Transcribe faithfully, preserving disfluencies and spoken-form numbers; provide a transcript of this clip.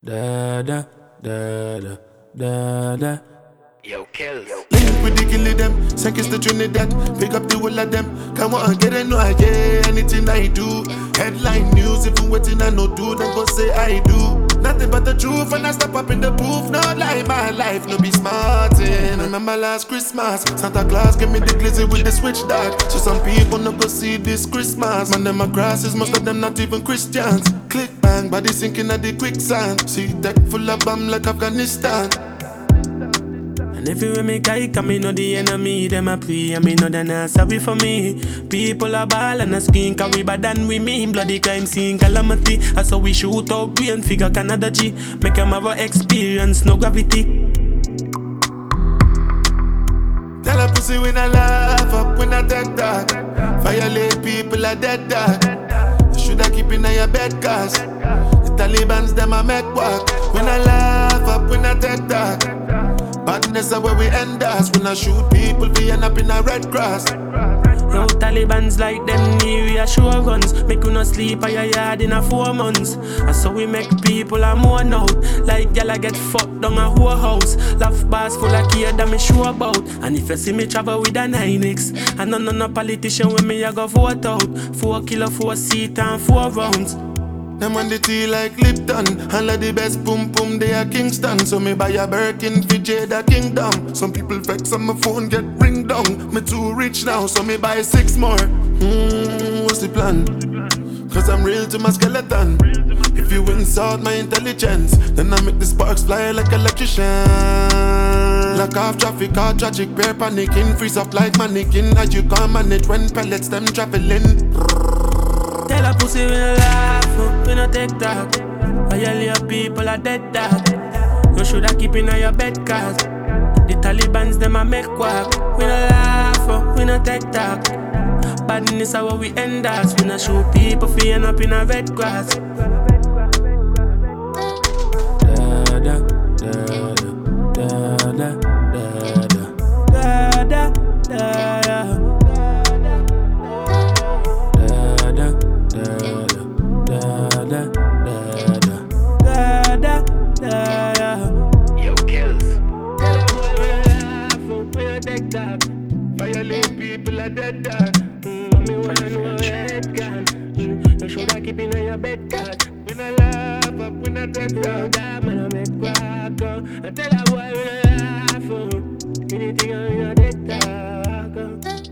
Da da da da da da. Yo, kills. Link with the killing them, seconds to Trinidad. Pick up the whole of them. Come on, get it, no, I get anything I do. Headline news, if you waiting, I no do, then go say I do. Nothing but the truth, and I step up in the booth. No lie, my life, no be smartin'. Remember last Christmas, Santa Claus gave me the glizzy with the switch dog. So some people no go see this Christmas. Man, them a grasses, most of them not even Christians. Click bang, body sinking at the quicksand. See deck full of bomb like Afghanistan. And if you make I come, me know the enemy, them a pray, and me know they not sorry for me. People are ball and a skin, cause we bad than we mean. Bloody crime scene calamity, that's how we shoot out brain figure Canada G. Make them have a experience, no gravity. Tell a pussy when I laugh up, when I take that. Violate people are dead dog. You shoulda keep in your bed cause the Taliban's them a make work. When I laugh up, when I take that. Badness is where we end us. When I shoot people, we end up in a red cross. Yo, Taliban's like them new reassurance. Make you no sleep at your yard in a four months. And so we make people a mourn out. Like y'all get fucked down a whole house. Laugh bars full of care that me sure about. And if you see me travel with a nine X, and none of no politician with me I go vote out. Four kilo, four seat and four rounds. Them on the tea like Lipton. And like the best boom boom they are Kingston. So me buy a Birkin for Jada Kingdom. Some people vex on my phone get ring down. Me too rich now so me buy six more. Hmm, what's the plan? Cause I'm real to my skeleton. If you insult my intelligence, then I make the sparks fly like electrician. Lock off traffic, all tragic, bear panicking. Freeze up like mannequin. As you can't manage when pellets them traveling. Tell a pussy we no laugh, we no take talk. Violate people are dead dog. You shoulda keep in your bed cause the Taliban's them a make quack. We no laugh, we no take talk. Badness is how we end us. We no shoot people fi end up in a red grass. Da da da da da da da da da da. Yo, kills. Violate people are dead dog. Mm, me wanna know head gun. Mm, you shoulda keep in your bed cause When I laugh up, when I dead dog. that man a make quack. uh. I tell a boy we no laugh. uh. Anything on your dead talk. uh.